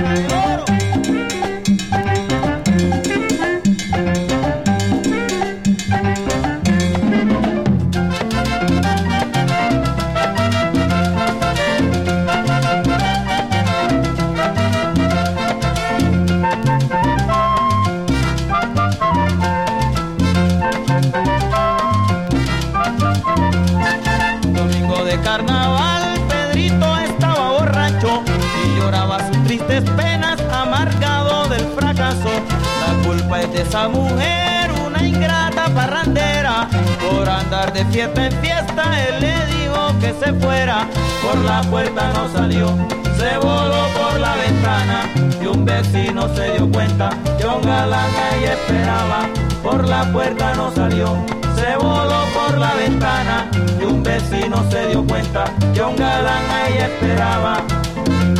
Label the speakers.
Speaker 1: Carnaval, Pedrito estaba borracho y lloraba sus tristes penas, amargado del fracaso. La culpa es de esa mujer, una ingrata parrandera. Por andar de fiesta en fiesta, él le dijo que se fuera. Por la puerta no salió, se voló por la ventana y un vecino se dio cuenta que un galán ahí esperaba. Por la puerta no salió, se voló por la ventana y un vecino se dio cuenta que un galán ahí esperaba.